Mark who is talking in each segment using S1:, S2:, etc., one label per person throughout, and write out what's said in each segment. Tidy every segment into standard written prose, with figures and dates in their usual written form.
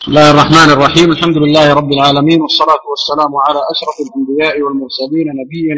S1: بسم الله الرحمن الرحيم. الحمد لله رب العالمين، والصلاة والسلام على أشرف الأنبياء والمرسلين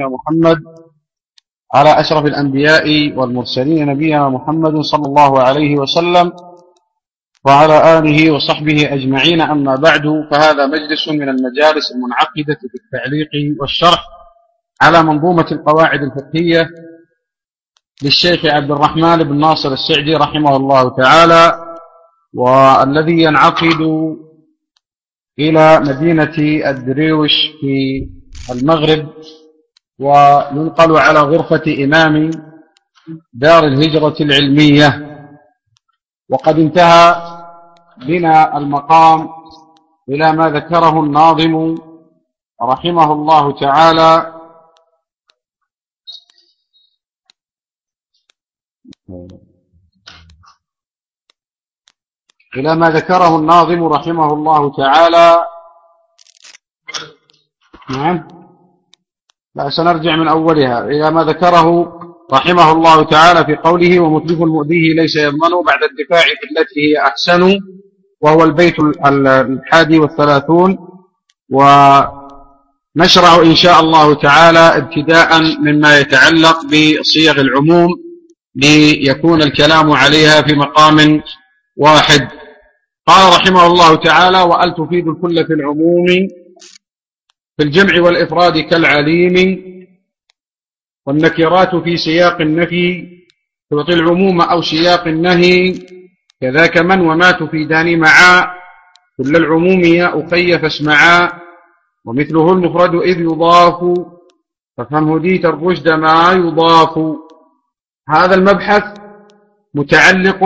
S1: نبينا محمد صلى الله عليه وسلم وعلى آله وصحبه أجمعين. أما بعد، فهذا مجلس من المجالس المنعقدة في التعليق والشرح على منظومة القواعد الفقهية للشيخ عبد الرحمن بن ناصر السعدي رحمه الله تعالى، والذي ينعقد إلى مدينة الدريوش في المغرب، وينقل على غرفة إمام دار الهجرة العلمية. وقد انتهى بنا المقام إلى ما ذكره الناظم رحمه الله تعالى نعم، لا سنرجع من أولها إلى ما ذكره رحمه الله تعالى في قوله: ومتلف المؤذيه ليس يضمن بعد الدفاع بالتي هي أحسن، وهو البيت 31. ونشرع إن شاء الله تعالى ابتداء مما يتعلق بصيغ العموم ليكون الكلام عليها في مقام واحد. قال رحمه الله تعالى: وأل تفيد الكل في العموم في الجمع والإفراد كالعليم، والنكرات في سياق النفي تعطي العموم أو سياق النهي، كذاك من وما تفيدان معا، كل العموم يا أخي فاسمعا، ومثله المفرد إذ يضاف، فافهم هديت الرشد ما يضاف. هذا المبحث متعلق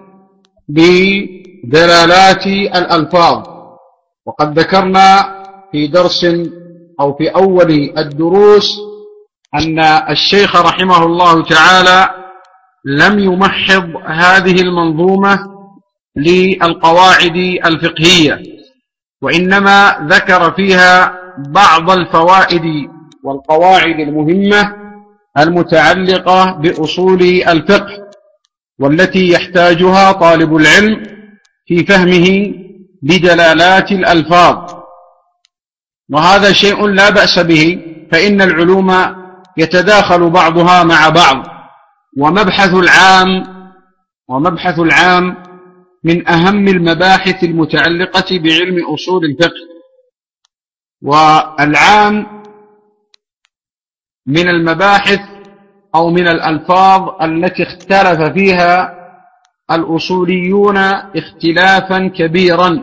S1: بدلالات الألفاظ، وقد ذكرنا في درس أو في أول الدروس أن الشيخ رحمه الله تعالى لم يمحض هذه المنظومة للقواعد الفقهية، وإنما ذكر فيها بعض الفوائد والقواعد المهمة المتعلقة بأصول الفقه، والتي يحتاجها طالب العلم في فهمه بدلالات الألفاظ. وهذا شيء لا بأس به، فإن العلوم يتداخل بعضها مع بعض. ومبحث العام من أهم المباحث المتعلقة بعلم أصول الفقه، والعام من المباحث أو من الألفاظ التي اختلف فيها الأصوليون اختلافا كبيرا،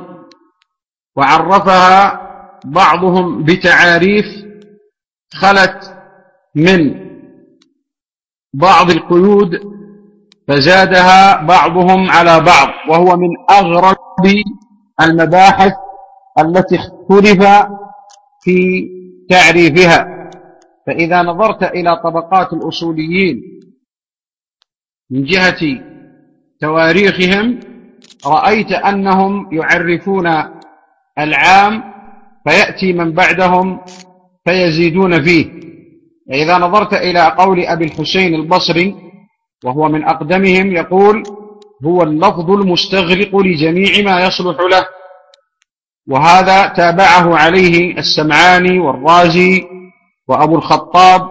S1: وعرفها بعضهم بتعاريف خلت من بعض القيود، فزادها بعضهم على بعض، وهو من أغرب المباحث التي اختلف في تعريفها. فإذا نظرت إلى طبقات الأصوليين من جهة تواريخهم، رأيت أنهم يعرفون العام فيأتي من بعدهم فيزيدون فيه. إذا نظرت إلى قول أبي الحسين البصري وهو من أقدمهم، يقول: هو اللفظ المستغرق لجميع ما يصلح له. وهذا تابعه عليه السمعاني والرازي وأبو الخطاب،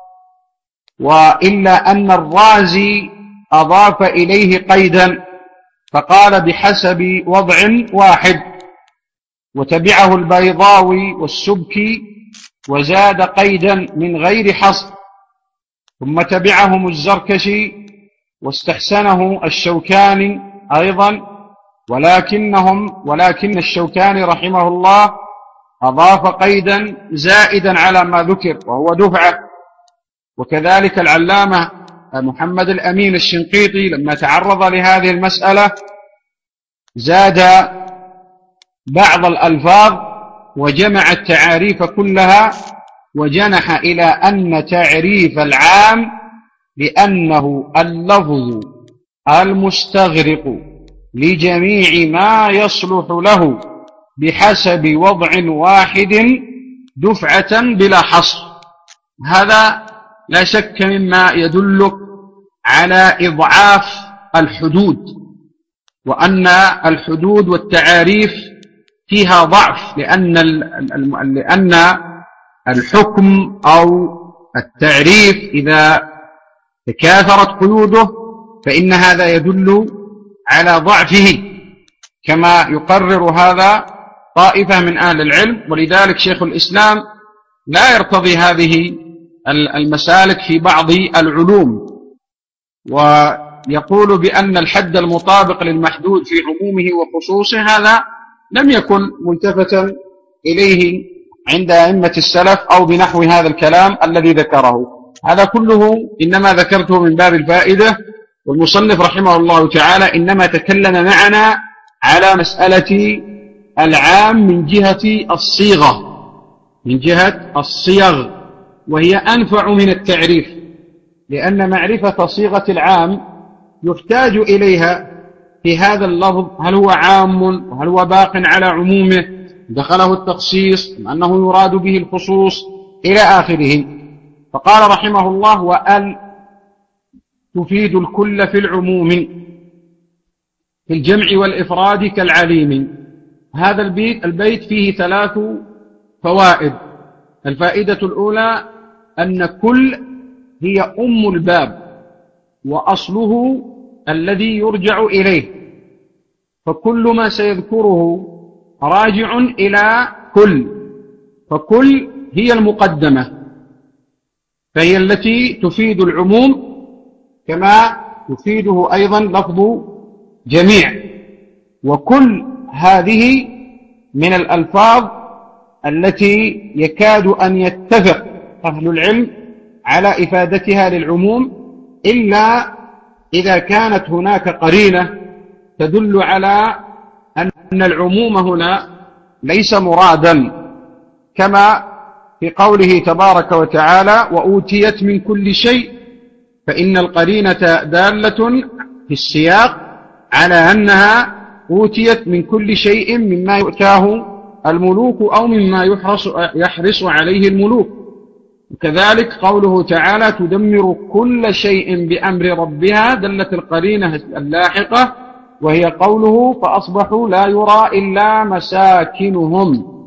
S1: وإلا أن الرازي أضاف إليه قيدا فقال: بحسب وضع واحد، وتبعه البيضاوي والسبكي وزاد قيدا من غير حصر، ثم تبعهم الزركشي واستحسنه الشوكاني أيضا، ولكن الشوكاني رحمه الله أضاف قيدا زائدا على ما ذكر وهو دفعة. وكذلك العلامة محمد الأمين الشنقيطي لما تعرض لهذه المسألة زاد بعض الألفاظ وجمع التعاريف كلها، وجنح إلى أن تعريف العام بأنه اللفظ المستغرق لجميع ما يصلح له بحسب وضع واحد دفعة بلا حصر. هذا لا شك مما يدلك على إضعاف الحدود، وأن الحدود والتعاريف فيها ضعف، لأن الحكم أو التعريف إذا تكاثرت قيوده فإن هذا يدل على ضعفه، كما يقرر هذا طائفة من أهل العلم. ولذلك شيخ الإسلام لا يرتضي هذه المسالك في بعض العلوم، ويقول بأن الحد المطابق للمحدود في عمومه وخصوصه هذا لم يكن ملتفتا إليه عند أئمة السلف أو بنحو هذا الكلام الذي ذكره. هذا كله إنما ذكرته من باب الفائدة، والمصنف رحمه الله تعالى إنما تكلم معنا على مسألة العام من جهة الصيغة، من جهة الصيغ، وهي أنفع من التعريف، لأن معرفة صيغة العام يحتاج إليها في هذا اللفظ، هل هو عام وهل هو باق على عمومه، دخله التخصيص أم أنه يراد به الخصوص إلى آخره. فقال رحمه الله: وأل تفيد الكل في العموم في الجمع والإفراد كالعليم. هذا البيت فيه 3 فوائد. الفائدة الأولى أن كل هي أم الباب وأصله الذي يرجع إليه، فكل ما سيذكره راجع إلى كل، فكل هي المقدمة، فهي التي تفيد العموم كما يفيده أيضا لفظ جميع. وكل هذه من الألفاظ التي يكاد أن يتفق أهل العلم على إفادتها للعموم، إلا إذا كانت هناك قرينة تدل على أن العموم هنا ليس مرادا، كما في قوله تبارك وتعالى: وأوتيت من كل شيء، فإن القرينة دالة في السياق على أنها أوتيت من كل شيء مما يؤتاه الملوك أو مما يحرص عليه الملوك. وكذلك قوله تعالى: تدمر كل شيء بأمر ربها، دلت القرينة اللاحقة وهي قوله: فأصبحوا لا يرى إلا مساكنهم.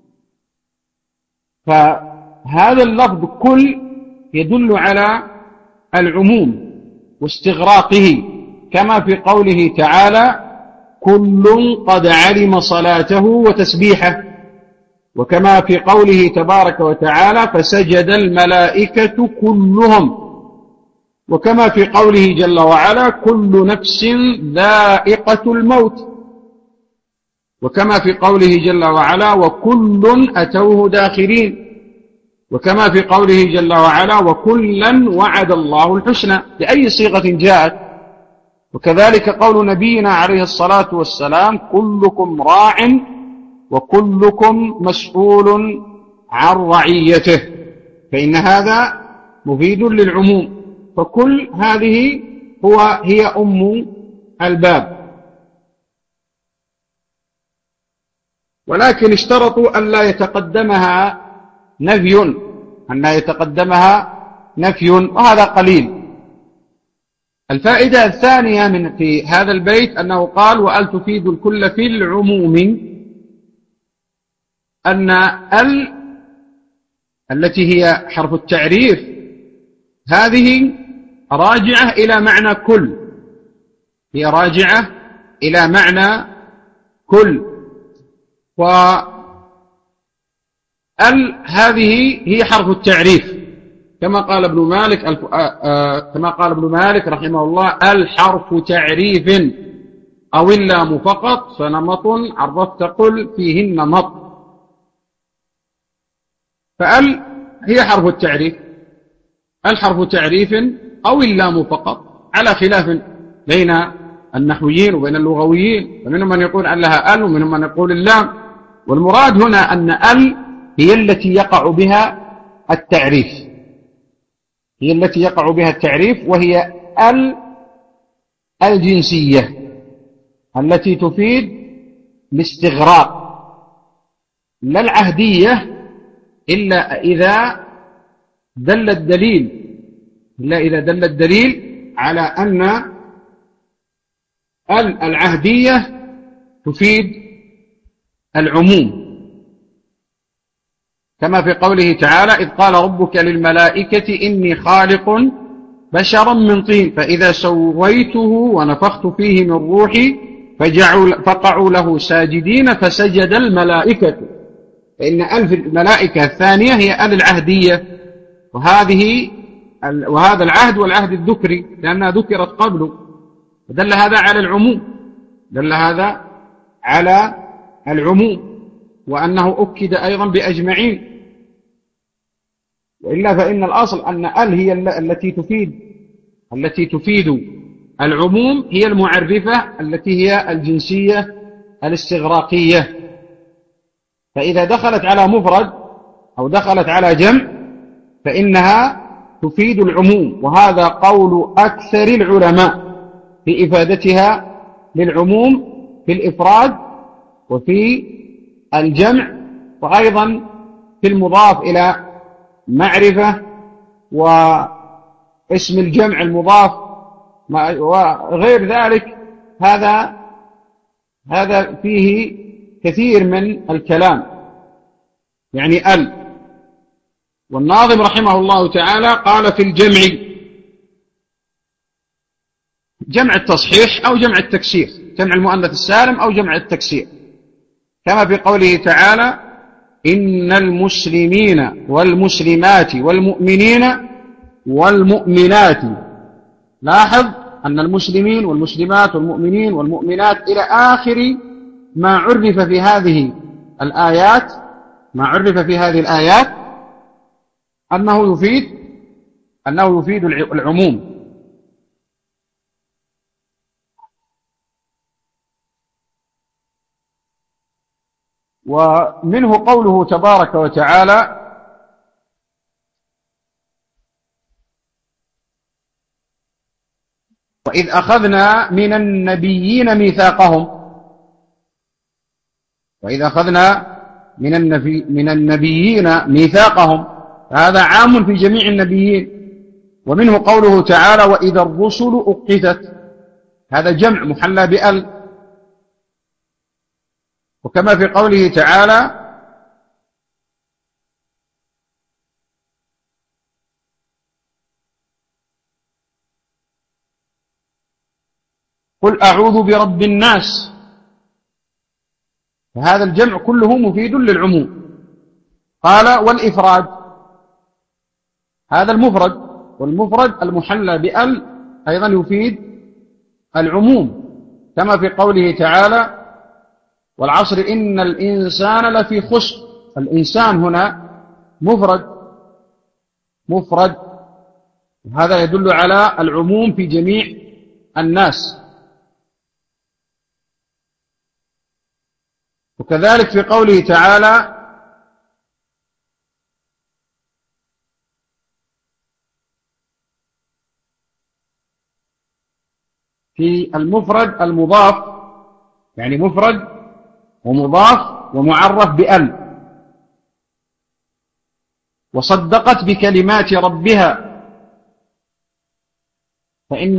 S1: فهذا اللفظ كل يدل على العموم واستغراقه، كما في قوله تعالى: كل قد علم صلاته وتسبيحه، وكما في قوله تبارك وتعالى: فسجد الملائكة كلهم، وكما في قوله جل وعلا: كل نفس ذائقة الموت، وكما في قوله جل وعلا: وكل أتوه داخرين، وكما في قوله جل وعلا: وكلا وعد الله الحسنى، بأي صيغة جاءت. وكذلك قول نبينا عليه الصلاة والسلام: كلكم راع وكلكم مسؤول عن رعيته، فإن هذا مفيد للعموم. فكل هذه هي أم الباب، ولكن اشترطوا أن لا يتقدمها نفي، وهذا قليل. الفائدة الثانية في هذا البيت أنه قال: وأل تفيد الكل في العموم، أن ال التي هي حرف التعريف هذه راجعة إلى معنى كل، هي راجعة إلى معنى كل. وال هذه هي حرف التعريف، كما قال ابن مالك رحمه الله: الحرف تعريف أو اللام فقط، فنمط عرفت قل فيه النمط. فال هي حرف التعريف، الحرف تعريف أو اللام فقط، على خلاف بين النحويين وبين اللغويين، ومنهم من يقول أن لها ال ومنهم من يقول اللام. والمراد هنا أن ال هي التي يقع بها التعريف، هي التي يقع بها التعريف، وهي الجنسية التي تفيد الاستغراق، لا العهدية إلا إذا دل الدليل على أن العهدية تفيد العموم، كما في قوله تعالى: إذ قال ربك للملائكة إني خالق بشرا من طين فإذا سويته ونفخت فيه من روحي فقعوا له ساجدين فسجد الملائكة. فإن ألف الملائكة الثانية هي أل العهدية، وهذا العهد والعهد الذكري لأنها ذكرت قبله، فدل هذا على العموم، دل هذا على العموم، وأنه أكد أيضا بأجمعين. وإلا فإن الأصل أن ال هي التي تفيد العموم، هي المعرفة التي هي الجنسية الاستغراقية. فإذا دخلت على مفرد أو دخلت على جمع فإنها تفيد العموم، وهذا قول أكثر العلماء في إفادتها للعموم في الإفراد وفي الجمع، وأيضا في المضاف إلى معرفة واسم الجمع المضاف وغير ذلك. هذا فيه كثير من الكلام، يعني ال. والناظم رحمه الله تعالى قال في الجمع: جمع التصحيح أو جمع التكسير، جمع المؤنث السالم أو جمع التكسير، كما في قوله تعالى: إن المسلمين والمسلمات والمؤمنين والمؤمنات. لاحظ أن المسلمين والمسلمات والمؤمنين والمؤمنات إلى آخر ما عرف في هذه الآيات أنه يفيد العموم. ومنه قوله تبارك وتعالى: وإذ أخذنا من النبيين ميثاقهم. وإذ أخذنا من النبيين ميثاقهم، هذا عام في جميع النبيين. ومنه قوله تعالى: وإذا الرسل أقتت، هذا جمع محلى بأل. وكما في قوله تعالى: قل أعوذ برب الناس، فهذا الجمع كله مفيد للعموم. قال: والإفراد، هذا المفرد، والمفرد المحلى بأل أيضا يفيد العموم، كما في قوله تعالى: والعصر إن الإنسان لفي خسر. الإنسان هنا مفرد، هذا يدل على العموم في جميع الناس. وكذلك في قوله تعالى: في المفرد المضاف، يعني مفرد ومضاف ومعرف بأل: وصدقت بكلمات ربها. فإن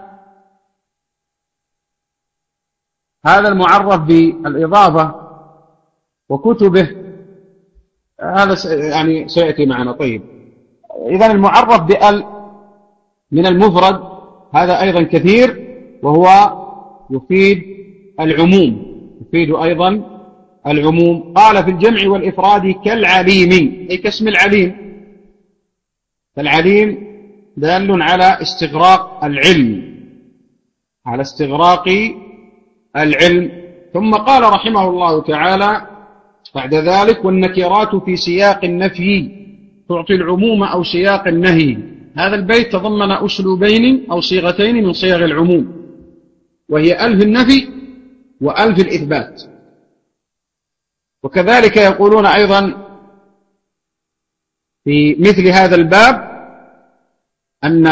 S1: هذا المعرف بالإضافة وكتبه هذا يعني سيأتي معنا. طيب، إذن المعرف بأل من المفرد هذا أيضا كثير، وهو يفيد العموم، يفيد أيضا العموم. قال في الجمع والإفراد كالعليم، أي كاسم العليم. فالعليم دال على استغراق العلم، على استغراق العلم. ثم قال رحمه الله تعالى بعد ذلك: والنكرات في سياق النفي تعطي العموم أو سياق النهي. هذا البيت تضمن أسلوبين أو صيغتين من صيغ العموم، وهي ألف النفي وألف الإثبات. وكذلك يقولون أيضا في مثل هذا الباب أن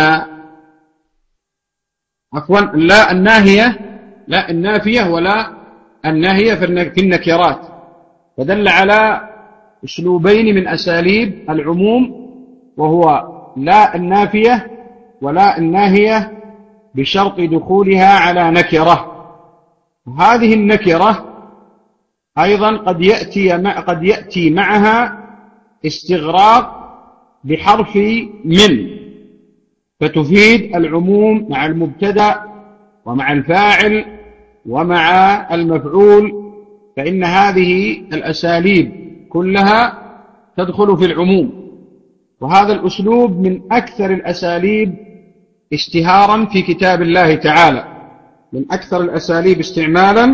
S1: لا النافية ولا الناهية في النكرات، فدل على أسلوبين من أساليب العموم، وهو لا النافية ولا الناهية بشرط دخولها على نكرة. هذه النكرة أيضا قد يأتي معها استغراق بحرف من، فتفيد العموم مع المبتدأ ومع الفاعل ومع المفعول، فإن هذه الأساليب كلها تدخل في العموم. وهذا الأسلوب من أكثر الأساليب اشتهارا في كتاب الله تعالى، من أكثر الأساليب استعمالا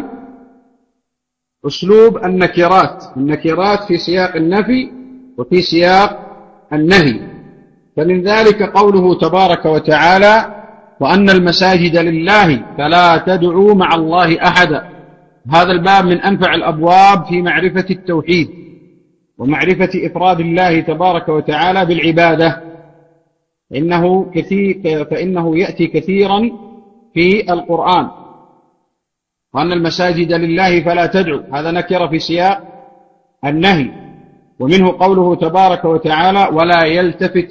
S1: أسلوب النكرات في سياق النفي وفي سياق النهي. فمن ذلك قوله تبارك وتعالى: وأن المساجد لله فلا تدعوا مع الله أحدا. هذا الباب من أنفع الأبواب في معرفة التوحيد ومعرفة إفراد الله تبارك وتعالى بالعبادة، فإنه يأتي كثيرا في القرآن. وأن المساجد لله فلا تدعوا، هذا نكر في سياق النهي. ومنه قوله تبارك وتعالى: ولا يلتفت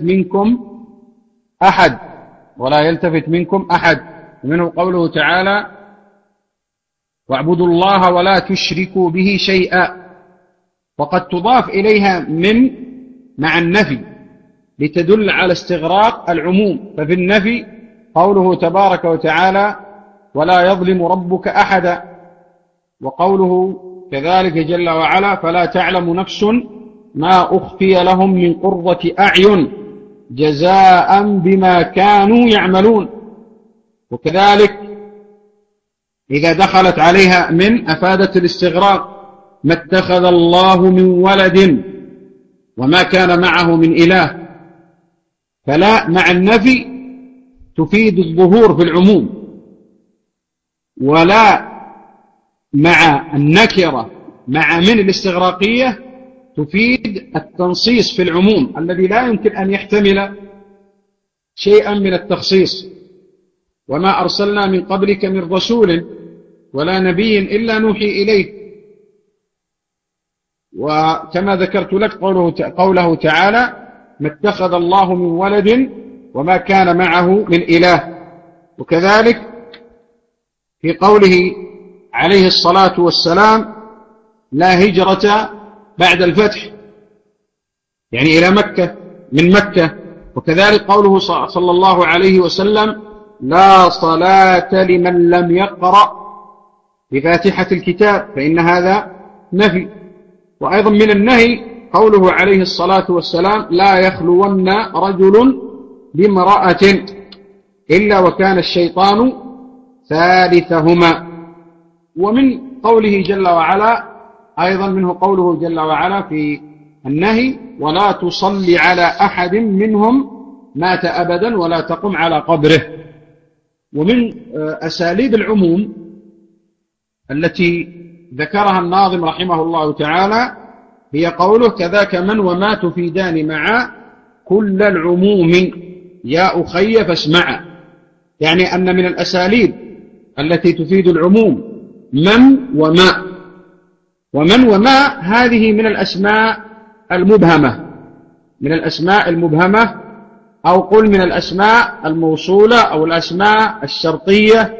S1: منكم أحد. ومنه قوله تعالى: واعبدوا الله ولا تشركوا به شيئا. وقد تضاف إليها من مع النفي لتدل على استغراق العموم. ففي النفي قوله تبارك وتعالى: ولا يظلم ربك أحدا. وقوله كذلك جل وعلا: فلا تعلم نفس ما أخفي لهم من قرة أعين جزاء بما كانوا يعملون. وكذلك إذا دخلت عليها من أفادت الاستغراق: ما اتخذ الله من ولد وما كان معه من إله. فلا مع النفي تفيد الظهور في العموم، ولا مع النكرة مع من الاستغراقية تفيد التنصيص في العموم الذي لا يمكن أن يحتمل شيئا من التخصيص. وما أرسلنا من قبلك من رسول ولا نبي إلا نوحي إليه. وكما ذكرت لك قوله تعالى: ما اتخذ الله من ولد وما كان معه من إله. وكذلك في قوله عليه الصلاة والسلام: لا هجرة بعد الفتح، يعني إلى مكة من مكة. وكذلك قوله صلى الله عليه وسلم: لا صلاة لمن لم يقرأ بفاتحة الكتاب، فإن هذا نفي. وأيضا من النهي قوله عليه الصلاة والسلام: لا يخلون رجل بامرأة إلا وكان الشيطان ثالثهما. ومن قوله جل وعلا أيضا منه قوله جل وعلا في النهي: ولا تصلي على أحد منهم مات أبدا ولا تقم على قبره. ومن أساليب العموم التي ذكرها الناظم رحمه الله تعالى هي قوله: كذاك من وما تفيدان معا كل العموم يا أخي فاسمعا. يعني أن من الأساليب التي تفيد العموم من وما. ومن وما هذه من الأسماء المبهمة، أو قل من الأسماء الموصولة أو الأسماء الشرطية.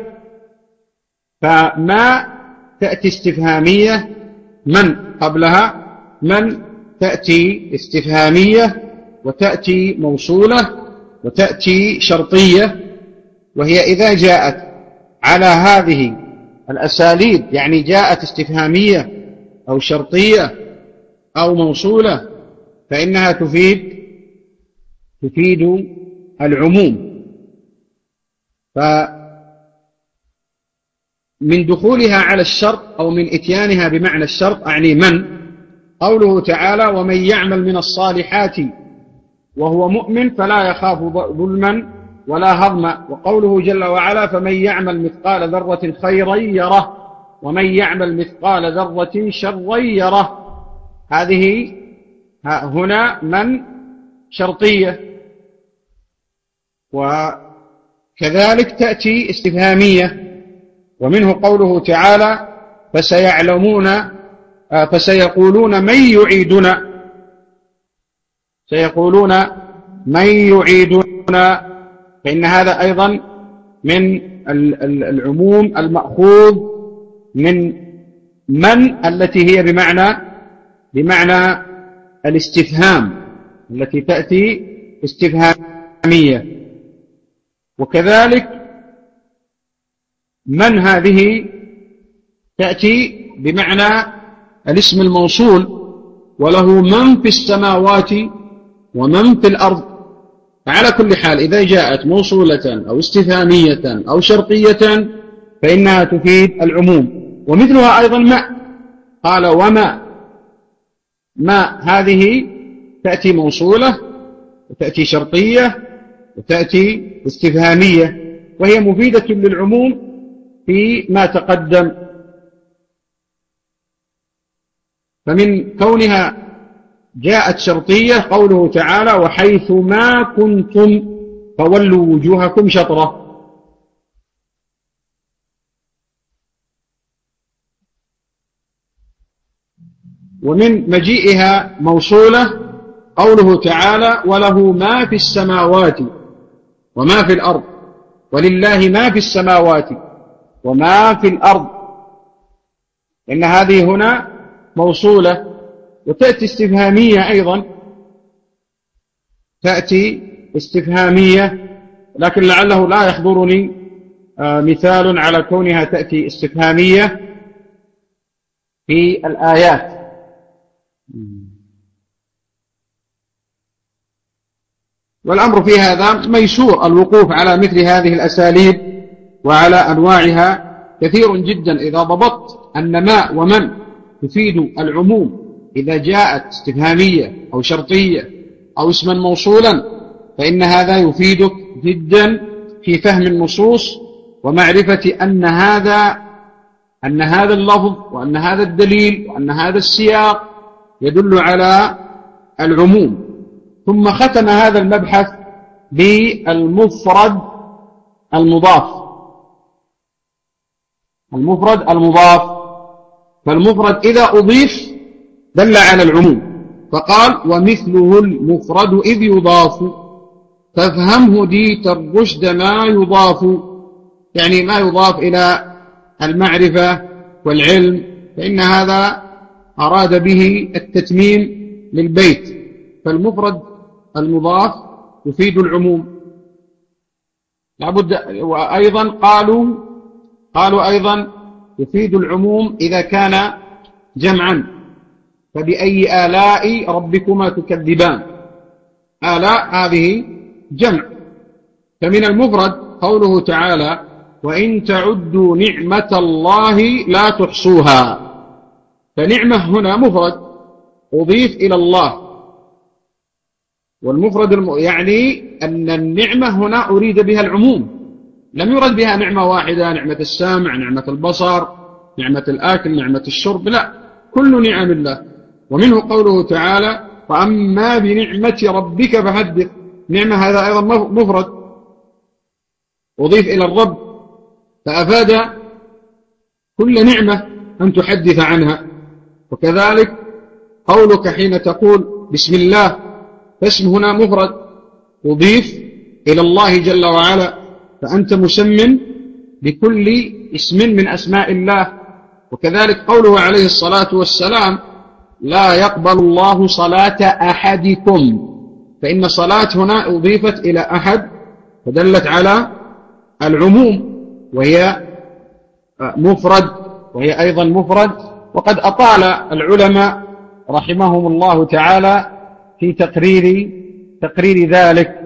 S1: فما تأتي استفهامية، من قبلها من تأتي استفهامية وتأتي موصولة وتأتي شرطية. وهي إذا جاءت على هذه الأساليب، يعني جاءت استفهامية أو شرطية أو موصولة، فإنها تفيد العموم. فمن دخولها على الشرط أو من إتيانها بمعنى الشرط أعني من. قوله تعالى: ومن يعمل من الصالحات وهو مؤمن فلا يخاف ظلما ولا هضما. وقوله جل وعلا: فمن يعمل مثقال ذرة خيرا يره ومن يعمل مثقال ذرة شرا يره. هذه هنا من شرطية. وكذلك تأتي استفهامية. ومنه قوله تعالى: فسيقولون من يعيدنا. فإن هذا أيضا من العموم المأخوذ من من التي هي بمعنى الاستفهام، التي تأتي استفهامية. وكذلك من هذه تأتي بمعنى الاسم الموصول، وله من في السماوات ومن في الأرض. فعلى كل حال إذا جاءت موصولة أو استفهامية أو شرطية فإنها تفيد العموم. ومثلها أيضا ما، قال وما، ما هذه تأتي موصولة وتأتي شرطية وتأتي استفهامية، وهي مفيدة للعموم فيما تقدم. فمن كونها جاءت شرطية قوله تعالى وحيث ما كنتم فولوا وجوهكم شطرة. ومن مجيئها موصولة قوله تعالى وله ما في السماوات وما في الأرض، ولله ما في السماوات وما في الأرض، إن هذه هنا موصولة. وتأتي استفهامية أيضا، تأتي استفهامية، لكن لعله لا يحضرني مثال على كونها تأتي استفهامية في الآيات. والأمر في هذا ميسور، الوقوف على مثل هذه الأساليب وعلى أنواعها كثير جدا. إذا ضبطت أن ما ومن تفيد العموم إذا جاءت استفهامية أو شرطية أو اسما موصولا، فإن هذا يفيدك جدا في فهم النصوص ومعرفة أن هذا اللفظ وأن هذا الدليل وأن هذا السياق يدل على العموم. ثم ختم هذا المبحث بالمفرد المضاف. المفرد المضاف، فالمفرد إذا أضيف دل على العموم، فقال ومثله المفرد إذ يضاف فافهمه ديت الرشد ما يضاف، يعني ما يضاف إلى المعرفة والعلم، فإن هذا أراد به التتميم للبيت. فالمفرد المضاف يفيد العموم. لابد. وأيضا قالوا أيضا يفيد العموم إذا كان جمعا، فبأي آلاء ربكما تكذبان. آلاء هذه جمع. فمن المفرد قوله تعالى وإن تعدوا نعمة الله لا تحصوها، فنعمة هنا مفرد أضيف إلى الله. والمفرد يعني أن النعمة هنا أريد بها العموم، لم يرد بها نعمة واحدة، نعمة السامع، نعمة البصر، نعمة الآكل، نعمة الشرب، لا، كل نعم الله. ومنه قوله تعالى فأما بنعمة ربك فحدث، نعمة هذا أيضا مفرد أضيف إلى الرب، فأفاد كل نعمة أن تحدث عنها. وكذلك قولك حين تقول بسم الله، فاسم هنا مفرد أضيف إلى الله جل وعلا، فأنت مسمٍ بكل اسم من أسماء الله. وكذلك قوله عليه الصلاة والسلام لا يقبل الله صلاة أحدكم، فإن صلاة هنا أضيفت إلى أحد فدلت على العموم، وهي مفرد، وهي أيضا مفرد. وقد أطال العلماء رحمهم الله تعالى في تقرير ذلك.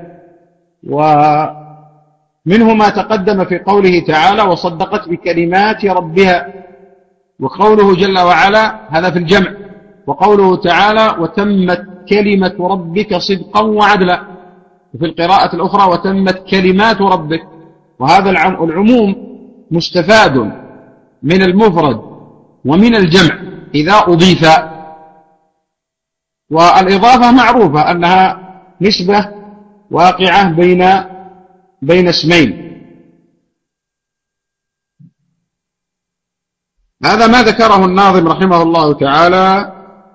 S1: ومنه ما تقدم في قوله تعالى وصدقت بكلمات ربها، وقوله جل وعلا هذا في الجمع، وقوله تعالى وتمت كلمة ربك صدقا وعدلا، وفي القراءة الأخرى وتمت كلمات ربك. وهذا العموم مستفاد من المفرد ومن الجمع إذا أضيف. والإضافة معروفة أنها نسبة واقعة بين اسمين. هذا ما ذكره الناظم رحمه الله تعالى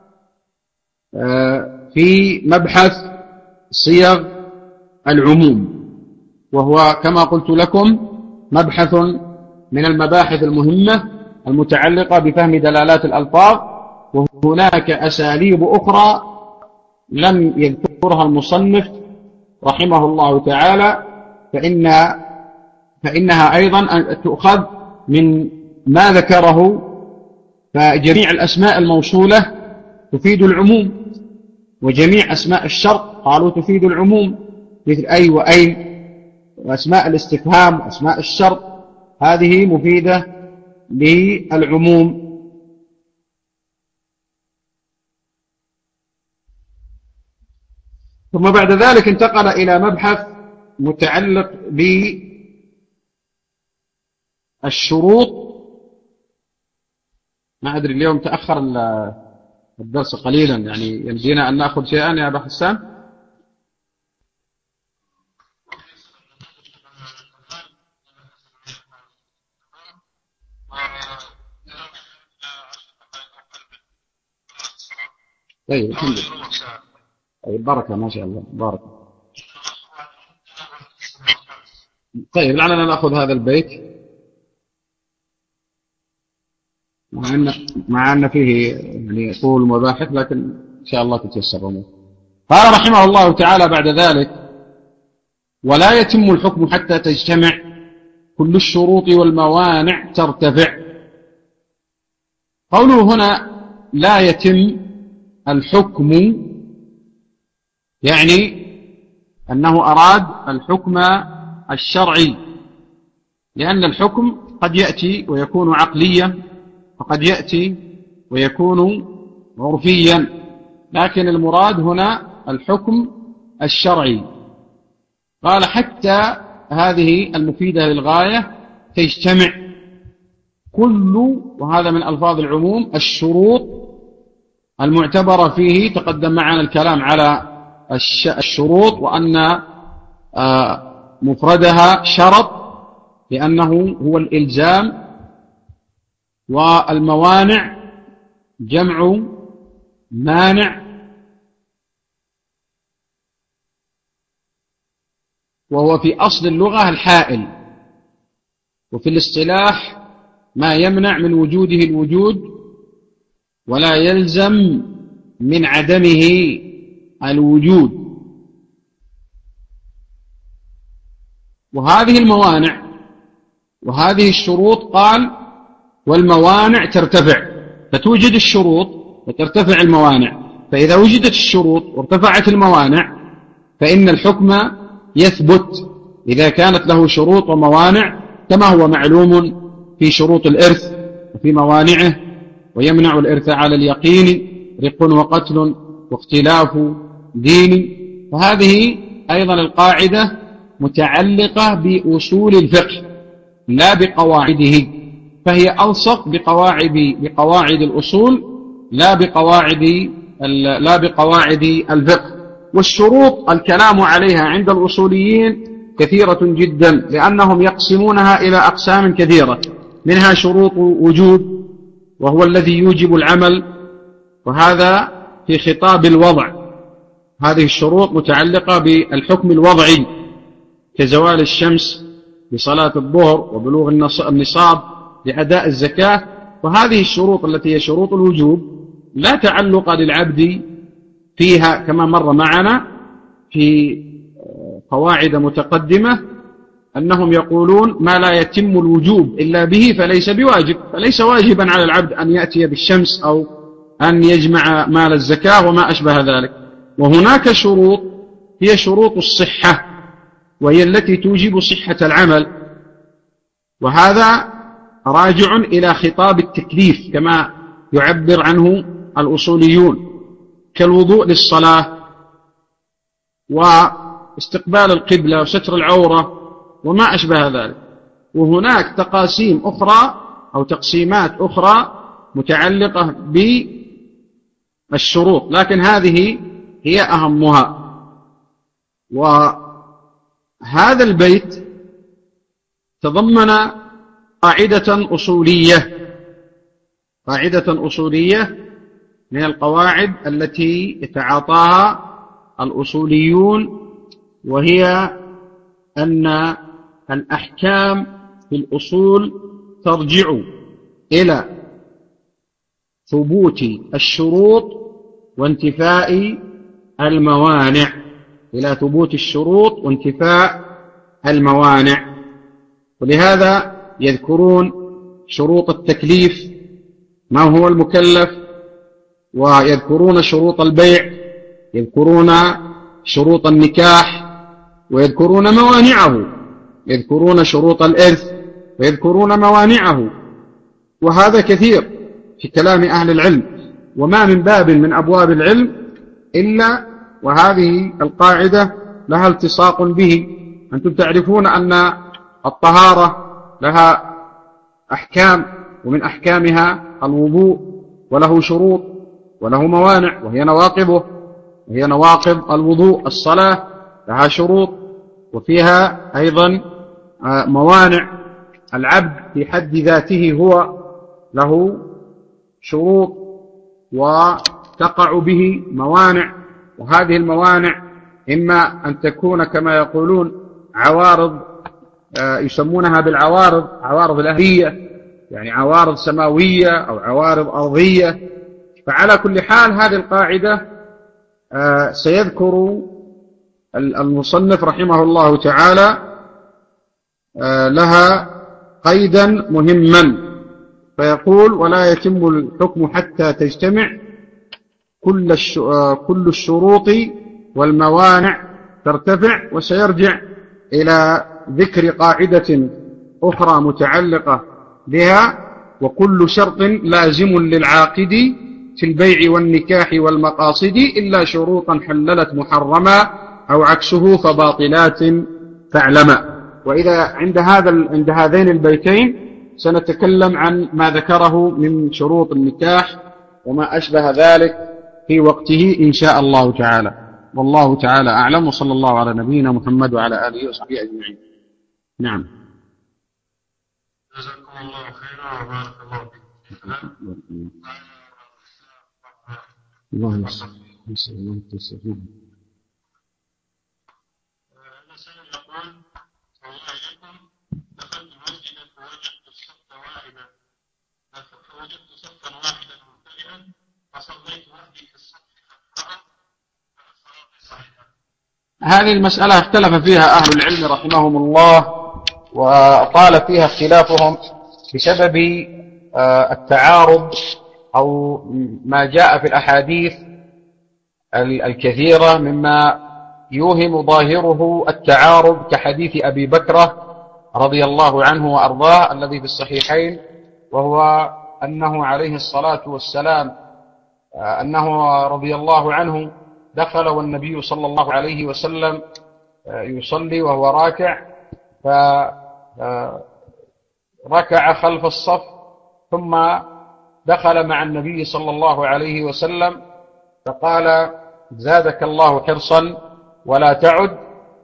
S1: في مبحث صيغ العموم، وهو كما قلت لكم مبحث من المباحث المهمة المتعلقة بفهم دلالات الألفاظ، وهناك أساليب أخرى لم يذكرها المصنف رحمه الله تعالى، فإنها أيضا تؤخذ من ما ذكره. فجميع الأسماء الموصولة تفيد العموم، وجميع أسماء الشرط قالوا تفيد العموم، مثل أي وأين، وأسماء الاستفهام وأسماء الشرط هذه مفيدة للعموم. ثم بعد ذلك انتقل إلى مبحث متعلق بالشروط. ما أدري اليوم تأخر الدرس قليلا، يعني يمدينا أن نأخذ شيئا يا أبا حسان؟ طيب الحمد لله. طيب بركة ما شاء الله، بركة. طيب لعلنا نأخذ هذا البيت مع أن فيه يعني طول مباحث، لكن إن شاء الله تتيسر الأمور. قال رحمه الله تعالى بعد ذلك: ولا يتم الحكم حتى تجتمع كل الشروط والموانع ترتفع. قوله هنا لا يتم الحكم يعني أنه أراد الحكم الشرعي، لأن الحكم قد يأتي ويكون عقليا، وقد يأتي ويكون عرفيا، لكن المراد هنا الحكم الشرعي. قال حتى هذه المفيدة للغاية تجتمع كل، وهذا من ألفاظ العموم، الشروط المعتبرة فيه. تقدم معنا الكلام على الشروط وأن مفردها شرط لأنه هو الإلزام، والموانع جمع مانع، وهو في أصل اللغة الحائل، وفي الاصطلاح ما يمنع من وجوده الوجود ولا يلزم من عدمه الوجود. وهذه الموانع وهذه الشروط قال والموانع ترتفع، فتوجد الشروط وترتفع الموانع. فإذا وجدت الشروط وارتفعت الموانع فإن الحكم يثبت إذا كانت له شروط وموانع، كما هو معلوم في شروط الإرث وفي موانعه. ويمنع الإرث على اليقين رق وقتل واختلاف دين. فهذه أيضا القاعدة متعلقة بأصول الفقه لا بقواعده، فهي ألصق بقواعد الأصول لا بقواعد الفقه. والشروط الكلام عليها عند الأصوليين كثيرة جدا، لأنهم يقسمونها إلى أقسام كثيرة، منها شروط وجوب وهو الذي يوجب العمل، وهذا في خطاب الوضع. هذه الشروط متعلقة بالحكم الوضعي كزوال الشمس لصلاة الظهر وبلوغ النصاب لأداء الزكاة. وهذه الشروط التي هي شروط الوجوب لا تعلق للعبد فيها، كما مر معنا في قواعد متقدمة أنهم يقولون ما لا يتم الوجوب إلا به فليس بواجب، فليس واجبا على العبد أن يأتي بالشمس أو أن يجمع مال الزكاة وما أشبه ذلك. وهناك شروط هي شروط الصحة، وهي التي توجب صحة العمل، وهذا راجع إلى خطاب التكليف كما يعبر عنه الأصوليون، كالوضوء للصلاة واستقبال القبلة وستر العورة وما أشبه ذلك. وهناك تقاسيم أخرى أو تقسيمات أخرى متعلقة بالشروط، لكن هذه هي أهمها. وهذا البيت تضمن قاعدة أصولية من القواعد التي يتعاطاها الأصوليون، وهي أن الأحكام في الأصول ترجع إلى ثبوت الشروط وانتفاء الموانع، إلى ثبوت الشروط وانتفاء الموانع. ولهذا يذكرون شروط التكليف، ما هو المكلف، ويذكرون شروط البيع، يذكرون شروط النكاح، ويذكرون موانعه، يذكرون شروط الإرث ويذكرون موانعه. وهذا كثير في كلام أهل العلم، وما من باب من أبواب العلم إلا وهذه القاعدة لها التصاق به. أنتم تعرفون أن الطهارة لها أحكام، ومن أحكامها الوضوء، وله شروط وله موانع وهي نواقضه، وهي نواقض الوضوء. الصلاة لها شروط وفيها أيضا موانع. العبد في حد ذاته هو له شروط وتقع به موانع، وهذه الموانع إما أن تكون كما يقولون عوارض، يسمونها بالعوارض، عوارض الأهلية، يعني عوارض سماوية أو عوارض أرضية. فعلى كل حال هذه القاعدة سيذكر المصنف رحمه الله تعالى لها قيدا مهما، فيقول: ولا يتم الحكم حتى تجتمع كل الشروط والموانع ترتفع. وسيرجع إلى ذكر قاعدة أخرى متعلقة بها: وكل شرط لازم للعاقد في البيع والنكاح والمقاصد إلا شروطا حللت محرما أو عكسه فباطلات فاعلما. وإذا عند هذين البيتين سنتكلم عن ما ذكره من شروط النكاح وما أشبه ذلك في وقته إن شاء الله تعالى. والله تعالى أعلم، وصلى الله على نبينا محمد وعلى آله وصحبه أجمعين. نعم.
S2: جزاكم الله خيرا وبارك الله فيكم.
S1: الله يسلمك.
S2: المسألة يقول: الله عليكم، دخلت مسجدا فوجدت صفا واحدا ممتلئا فصليت وحدي في الصف خلفه فالصلاة صحيحة.
S1: هذه المسألة اختلف فيها أهل العلم رحمهم الله، وطال فيها اختلافهم بسبب التعارض أو ما جاء في الأحاديث الكثيرة مما يوهم ظاهره التعارض، كحديث أبي بكرة رضي الله عنه وأرضاه الذي في الصحيحين، وهو أنه عليه الصلاة والسلام أنه رضي الله عنه دخل والنبي صلى الله عليه وسلم يصلي وهو راكع، فركع خلف الصف ثم دخل مع النبي صلى الله عليه وسلم فقال: زادك الله حرصا ولا تعد.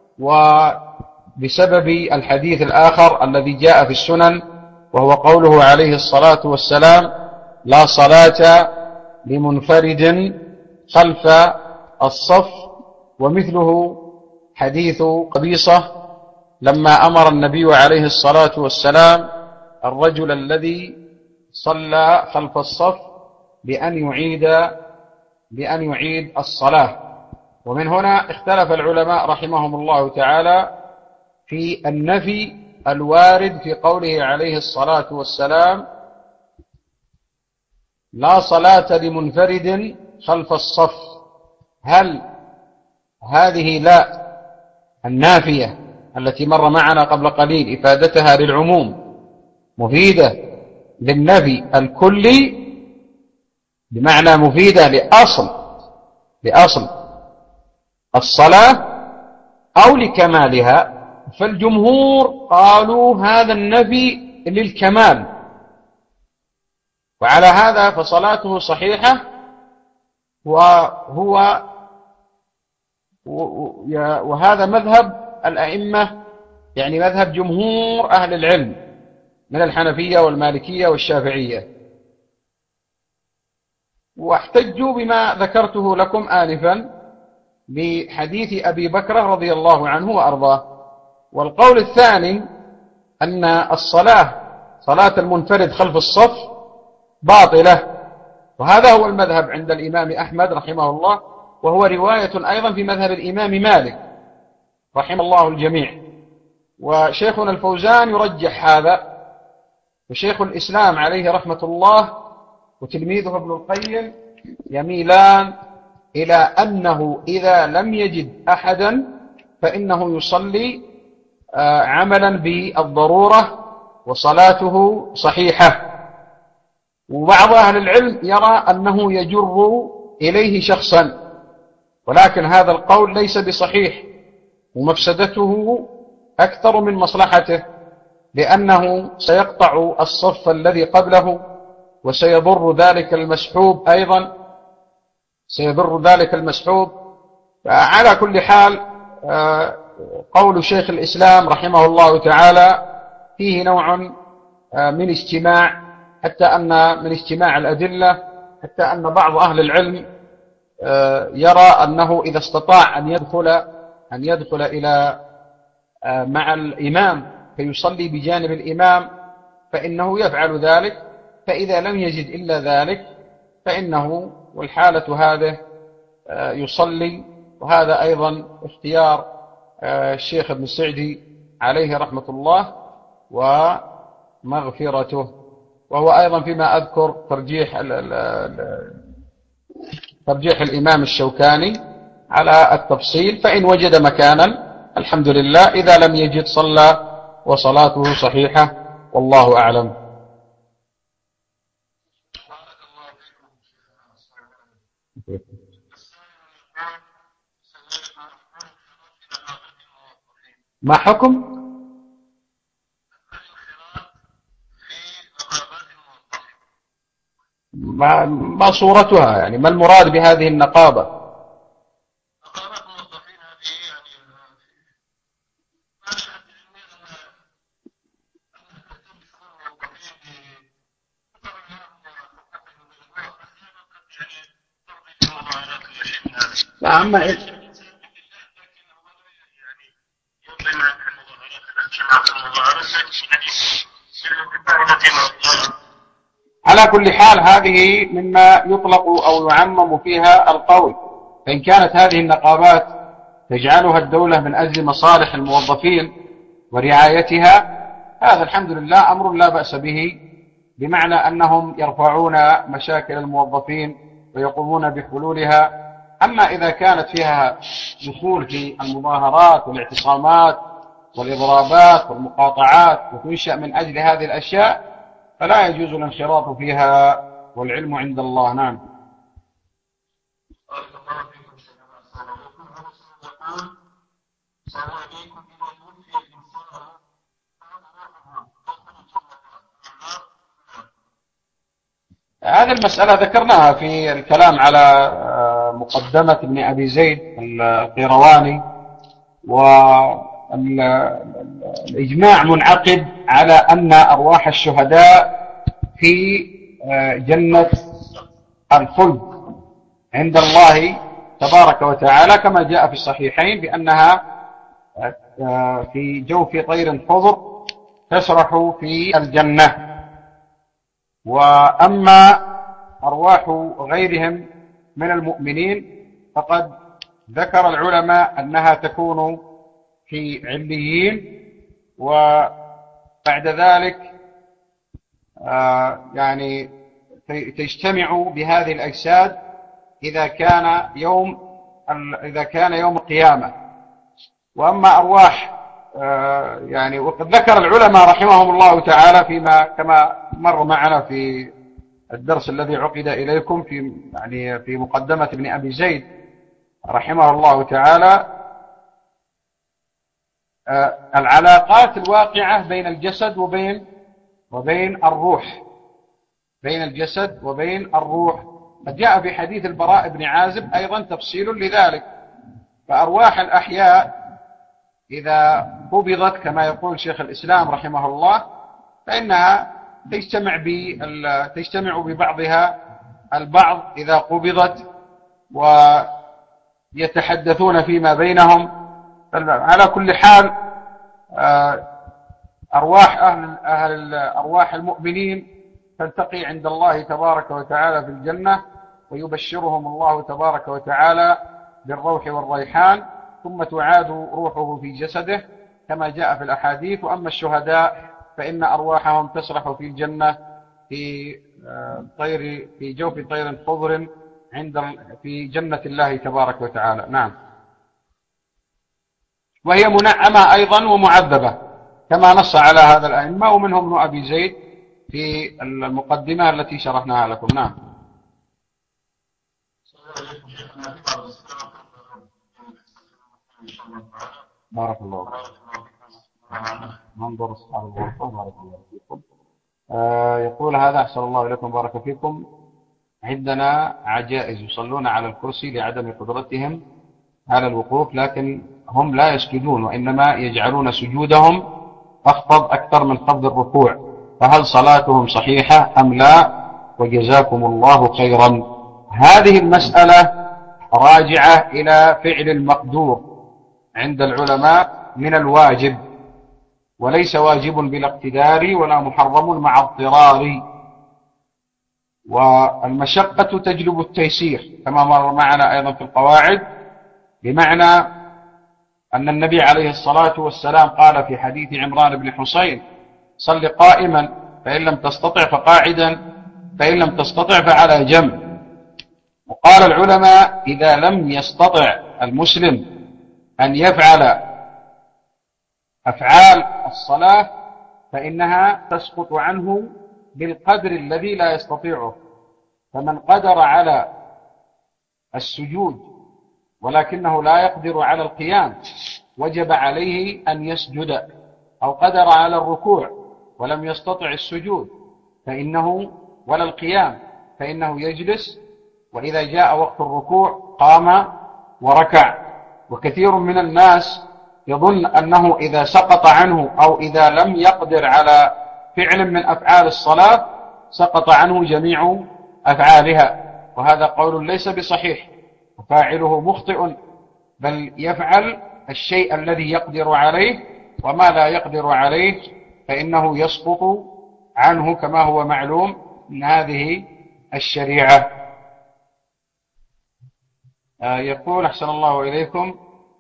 S1: وبسبب الحديث الآخر الذي جاء في السنن وهو قوله عليه الصلاة والسلام: لا صلاة لمنفرد خلف الصف. ومثله حديث قبيصة لما أمر النبي عليه الصلاة والسلام الرجل الذي صلى خلف الصف بأن يعيد الصلاة. ومن هنا اختلف العلماء رحمهم الله تعالى في النفي الوارد في قوله عليه الصلاة والسلام: لا صلاة لمنفرد خلف الصف. هل هذه لا النافية التي مر معنا قبل قليل إفادتها للعموم مفيدة للنفي الكلي، بمعنى مفيدة لأصل الصلاة أو لكمالها؟ فالجمهور قالوا هذا النفي للكمال، وعلى هذا فصلاته صحيحة. وهذا مذهب الأئمة، يعني مذهب جمهور أهل العلم من الحنفية والمالكية والشافعية. واحتجوا بما ذكرته لكم آنفا بحديث أبي بكرة رضي الله عنه وأرضاه. والقول الثاني أن صلاة المنفرد خلف الصف باطلة. وهذا هو المذهب عند الإمام أحمد رحمه الله، وهو رواية أيضا في مذهب الإمام مالك رحمه الله الجميع. وشيخنا الفوزان يرجح هذا، وشيخ الإسلام عليه رحمة الله وتلميذه ابن القيم يميلان إلى أنه إذا لم يجد أحدا فإنه يصلي عملا بالضرورة وصلاته صحيحة. وبعض أهل العلم يرى أنه يجر إليه شخصا، ولكن هذا القول ليس بصحيح، ومفسدته أكثر من مصلحته، لأنه سيقطع الصف الذي قبله، وسيضر ذلك المسحوب أيضا، سيضر ذلك المسحوب. على كل حال قول شيخ الإسلام رحمه الله تعالى فيه نوع من اجتماع، حتى أن من اجتماع الأدلة، حتى أن بعض أهل العلم يرى أنه إذا استطاع أن يدخل إلى مع الإمام فيصلي بجانب الإمام فإنه يفعل ذلك، فإذا لم يجد إلا ذلك فإنه والحالة هذه يصلي. وهذا أيضا اختيار الشيخ ابن السعدي عليه رحمة الله ومغفرته، وهو أيضا فيما أذكر ترجيح الإمام الشوكاني على التفصيل، فإن وجد مكانا الحمد لله، إذا لم يجد صلى وصلاته صحيحة، والله أعلم. ما حكم؟ ما صورتها؟ يعني ما المراد بهذه النقابة؟ لا، أما على كل حال هذه مما يطلق أو يعمم فيها القول، فإن كانت هذه النقابات تجعلها الدولة من أجل مصالح الموظفين ورعايتها، هذا الحمد لله أمر لا بأس به، بمعنى أنهم يرفعون مشاكل الموظفين ويقومون بحلولها. أما إذا كانت فيها دخول في المظاهرات والاعتصامات والإضرابات والمقاطعات وتنشأ من أجل هذه الأشياء فلا يجوز الانخراط فيها، والعلم عند الله. نعم. هذه المسألة ذكرناها في الكلام على مقدمة ابن أبي زيد القيرواني، والإجماع منعقد على أن أرواح الشهداء في جنة الخلد عند الله تبارك وتعالى، كما جاء في الصحيحين بأنها في جوف طير خضر تسرح في الجنة. وأما أرواح غيرهم من المؤمنين فقد ذكر العلماء أنها تكون في عليين، وبعد ذلك يعني تجتمع بهذه الأجساد إذا كان يوم القيامة. وأما أرواح يعني وقد ذكر العلماء رحمهم الله تعالى فيما كما مر معنا في الدرس الذي عقد إليكم في مقدمة ابن أبي زيد رحمه الله تعالى العلاقات الواقعة بين الجسد وبين الروح، بين الجسد وبين الروح. قد جاء في حديث البراء بن عازب أيضا تفصيل لذلك. فأرواح الأحياء إذا قبضت كما يقول شيخ الإسلام رحمه الله فإنها تجتمع ببعضها البعض إذا قبضت، ويتحدثون فيما بينهم. على كل حال أرواح المؤمنين تلتقي عند الله تبارك وتعالى في الجنة، ويبشرهم الله تبارك وتعالى بالروح والريحان، ثم تعاد روحه في جسده كما جاء في الأحاديث. وأما الشهداء فإن أرواحهم تسرح في الجنة في جوف طير خضر في جنة الله تبارك وتعالى. نعم. وهي منعمة أيضا ومعذبة كما نص على هذا الأئمة، ومنهم ابن أبي زيد في المقدمة التي شرحناها لكم. نعم. بارك الله منظر أصحاب الغرفة. بارك الله فيكم. يقول هذا أحسن الله إليكم بارك فيكم، عندنا عجائز يصلون على الكرسي لعدم قدرتهم على الوقوف، لكن هم لا يسجدون وإنما يجعلون سجودهم أخفض أكثر من خفض الركوع، فهل صلاتهم صحيحة أم لا؟ وجزاكم الله خيرا. هذه المسألة راجعة إلى فعل المقدور عند العلماء من الواجب، وليس واجب بلا اقتدار ولا محرم مع اضطرار، والمشقة تجلب التيسير كما مر معنا أيضا في القواعد، بمعنى أن النبي عليه الصلاة والسلام قال في حديث عمران بن حسين: صل قائما فإن لم تستطع فقاعدا فإن لم تستطع فعلى جنب. وقال العلماء: إذا لم يستطع المسلم أن يفعل أفعال الصلاة فإنها تسقط عنه بالقدر الذي لا يستطيعه، فمن قدر على السجود ولكنه لا يقدر على القيام وجب عليه أن يسجد، أو قدر على الركوع ولم يستطع السجود ولا القيام فإنه يجلس، وإذا جاء وقت الركوع قام وركع. وكثير من الناس يظن أنه إذا سقط عنه أو إذا لم يقدر على فعل من أفعال الصلاة سقط عنه جميع أفعالها، وهذا قول ليس بصحيح، وفاعله مخطئ، بل يفعل الشيء الذي يقدر عليه، وما لا يقدر عليه فإنه يسقط عنه كما هو معلوم من هذه الشريعة. يقول أحسن الله إليكم،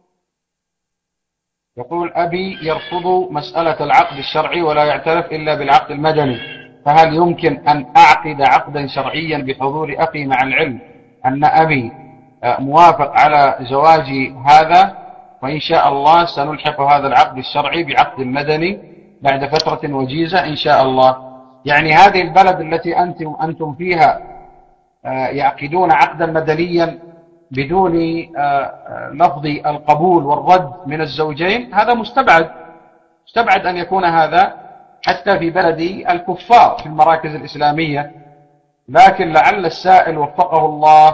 S1: يقول: أبي يرفض مسألة العقد الشرعي ولا يعترف إلا بالعقد المدني، فهل يمكن أن أعقد عقدا شرعيا بحضور أخي مع العلم أن أبي موافق على زواجي هذا، وإن شاء الله سنلحق هذا العقد الشرعي بعقد مدني بعد فترة وجيزة إن شاء الله. يعني هذه البلد التي أنتم فيها يعقدون عقدا مدنيا بدون لفظ القبول والرد من الزوجين، هذا مستبعد أن يكون هذا حتى في بلد الكفار في المراكز الإسلامية. لكن لعل السائل وفقه الله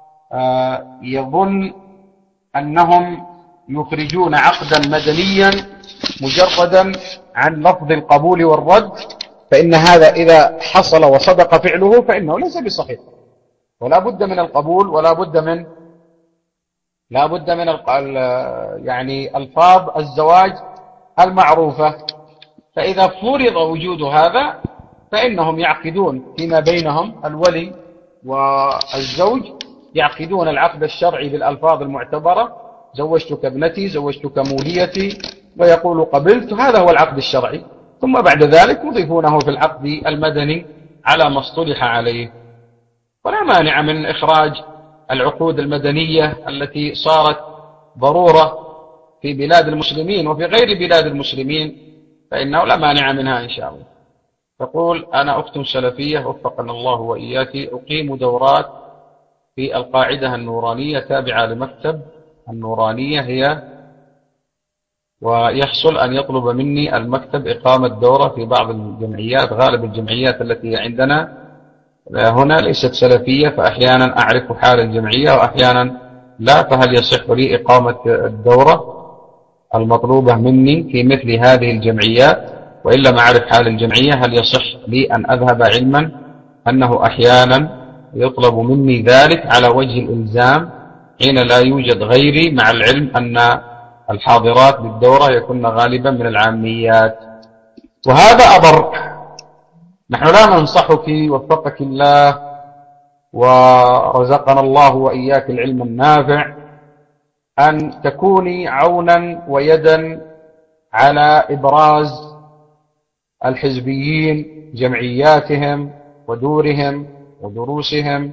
S1: يظن أنهم يخرجون عقدا مدنيا مجردا عن لفظ القبول والرد، فإن هذا إذا حصل وصدق فعله فإنه ليس بصحيح، ولا بد من القبول ولا بد من يعني ألفاظ الزواج المعروفة. فإذا فرض وجود هذا فإنهم يعقدون فيما بينهم، الولي والزوج يعقدون العقد الشرعي بالألفاظ المعتبرة: زوجتك ابنتي، زوجتك موليتي، ويقول قبلت. هذا هو العقد الشرعي، ثم بعد ذلك يضيفونه في العقد المدني على ما اصطلح عليه. ولا مانع من إخراج العقود المدنية التي صارت ضرورة في بلاد المسلمين وفي غير بلاد المسلمين، فإنه لا مانع منها إن شاء الله. تقول: أنا أخت سلفية وفقنا الله وإياك، أقيم دورات في القاعدة النورانية تابعة لمكتب النورانية هي، ويحصل أن يطلب مني المكتب إقامة دورة في بعض الجمعيات. غالب الجمعيات التي عندنا هنا ليست سلفية، فأحيانا أعرف حال الجمعية وأحيانا لا، فهل يصح لي إقامة الدورة المطلوبة مني في مثل هذه الجمعيات؟ وإن لم أعرف حال الجمعية هل يصح لي أن أذهب، علما أنه أحيانا يطلب مني ذلك على وجه الإلزام حين لا يوجد غيري، مع العلم أن الحاضرات بالدورة يكون غالبا من العاميات، وهذا أضر، نحن لا ننصحك وفقك الله ورزقنا الله وإياك العلم النافع أن تكوني عونا ويدا على إبراز الحزبيين جمعياتهم ودورهم ودروسهم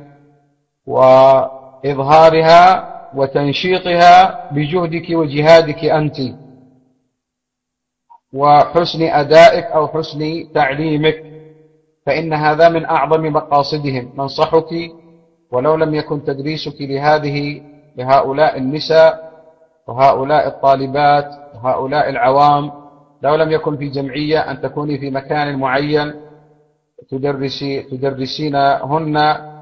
S1: وإظهارها وتنشيطها بجهدك وجهادك أنت وحسن أدائك أو حسن تعليمك، فإن هذا من أعظم مقاصدهم. ننصحك ولو لم يكن تدريسك لهؤلاء النساء وهؤلاء الطالبات وهؤلاء العوام، لو لم يكن في جمعية، أن تكوني في مكان معين تدرسينهن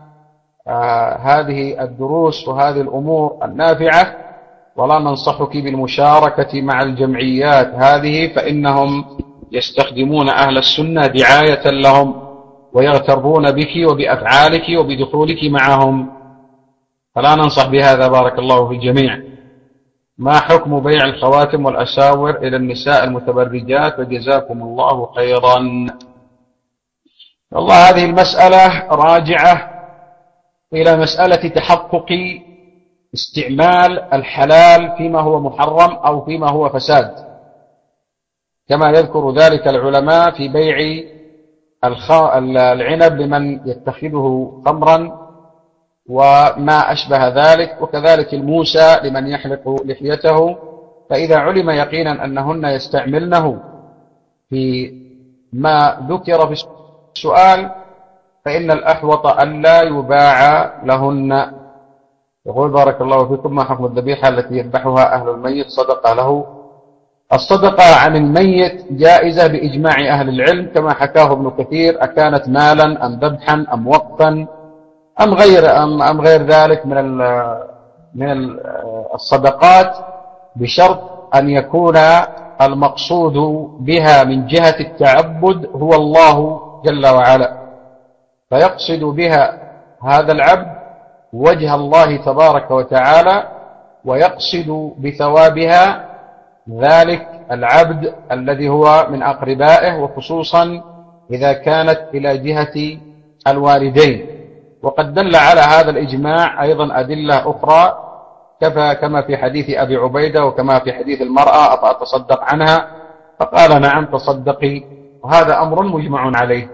S1: هذه الدروس وهذه الأمور النافعة. ولا ننصحك بالمشاركة مع الجمعيات هذه، فإنهم يستخدمون أهل السنة دعاية لهم ويغترون بك وبأفعالك وبدخولك معهم، فلا ننصح بهذا. بارك الله في الجميع. ما حكم بيع الخواتم والأساور إلى النساء المتبرجات؟ وجزاكم الله خيرا. والله هذه المسألة راجعة إلى مسألة تحقق استعمال الحلال فيما هو محرم أو فيما هو فساد، كما يذكر ذلك العلماء في بيع العنب لمن يتخذه خمرا وما أشبه ذلك، وكذلك الموسى لمن يحلق لحيته. فإذا علم يقينا أنهن يستعملنه في ما ذكر في السؤال فإن الأحوط ألا يباع لهن. يقول بارك الله فيكم: ما حكم الذبيحة التي يذبحها أهل الميت صدقة له؟ الصدقة عن الميت جائزة بإجماع أهل العلم كما حكاه ابن كثير، أكانت مالا أم ذبحا أم وقفا أم غير ذلك من الصدقات، بشرط أن يكون المقصود بها من جهة التعبد هو الله جل وعلا، فيقصد بها هذا العبد وجه الله تبارك وتعالى، ويقصد بثوابها ذلك العبد الذي هو من أقربائه، وخصوصا إذا كانت إلى جهة الوالدين. وقد دل على هذا الإجماع أيضا أدلة أخرى كما في حديث أبي عبيدة وكما في حديث المرأة: أفأتصدق عنها؟ فقال: نعم تصدقي. وهذا أمر مجمع عليه،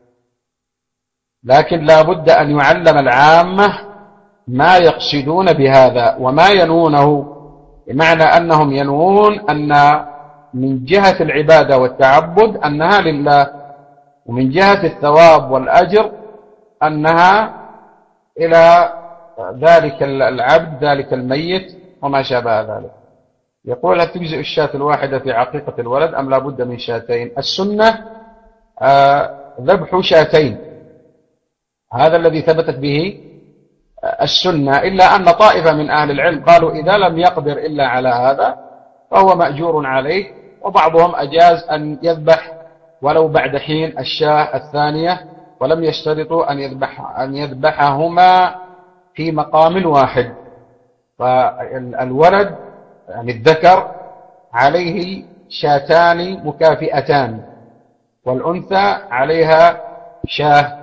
S1: لكن لا بد أن يعلم العامة ما يقصدون بهذا وما ينونه، بمعنى أنهم ينوون أن من جهة العبادة والتعبد أنها لله، ومن جهة الثواب والأجر أنها إلى ذلك العبد ذلك الميت وما شابه ذلك. يقول: هل تجزئ الشاة الواحدة في عقيقة الولد أم لا بد من شاتين؟ السنة ذبح شاتين، هذا الذي ثبتت به السنة، إلا أن طائفة من أهل العلم قالوا إذا لم يقدر إلا على هذا فهو مأجور عليه، وبعضهم أجاز أن يذبح ولو بعد حين الشاة الثانية، ولم يشترطوا أن يذبحهما في مقام واحد. فالولد يعني الذكر عليه شاتان مكافئتان، والأنثى عليها شاه.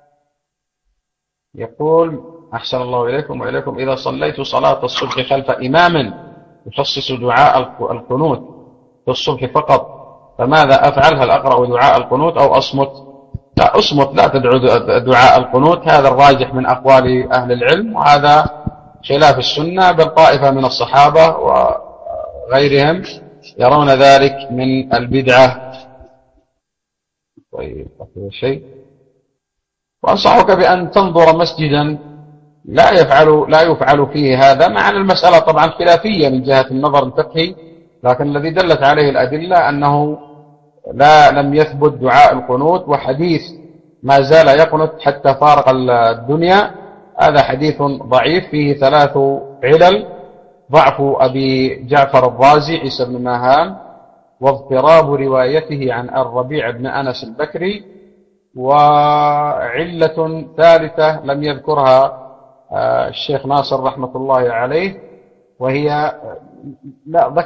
S1: يقول: أحسن الله إليكم وإليكم، إذا صليت صلاة الصبح خلف إمام يخصص دعاء القنوت في الصبح فقط، فماذا أفعل؟ هل أقرأ دعاء القنوت أو أصمت؟ لا، أصمت، لا تدعو دعاء القنوت، هذا الراجح من أقوال أهل العلم، وهذا خلاف السنة، بل طائفة من الصحابة وغيرهم يرون ذلك من البدعة. طيب، أخير شيء، وأنصحك بأن تنظر مسجدا لا يفعل فيه هذا، مع أن المسألة طبعا خلافية من جهة النظر الفقهي، لكن الذي دلت عليه الأدلة أنه لم يثبت دعاء القنوت، وحديث ما زال يقنت حتى فارق الدنيا هذا حديث ضعيف فيه 3 علل: ضعف أبي جعفر الرازي عيسى بن ماهان، واضطراب روايته عن الربيع بن أنس البكري، وعلة ثالثة لم يذكرها الشيخ ناصر رحمة الله عليه، وهي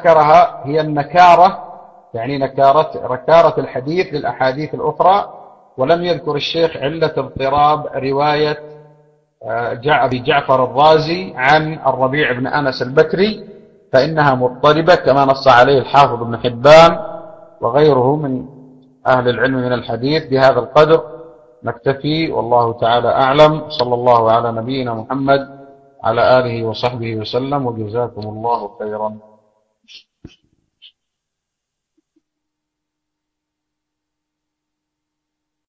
S1: ذكرها، هي النكارة، يعني نكارة الحديث للأحاديث الأخرى، ولم يذكر الشيخ علة اضطراب رواية أبي جعفر الرازي عن الربيع بن أنس البكري، فإنها مضطربة كما نص عليه الحافظ ابن حبان وغيره من أهل العلم من الحديث. بهذا القدر نكتفي، والله تعالى أعلم. صلى الله على نبينا محمد على آله وصحبه وسلم، وجزاكم الله خيرا.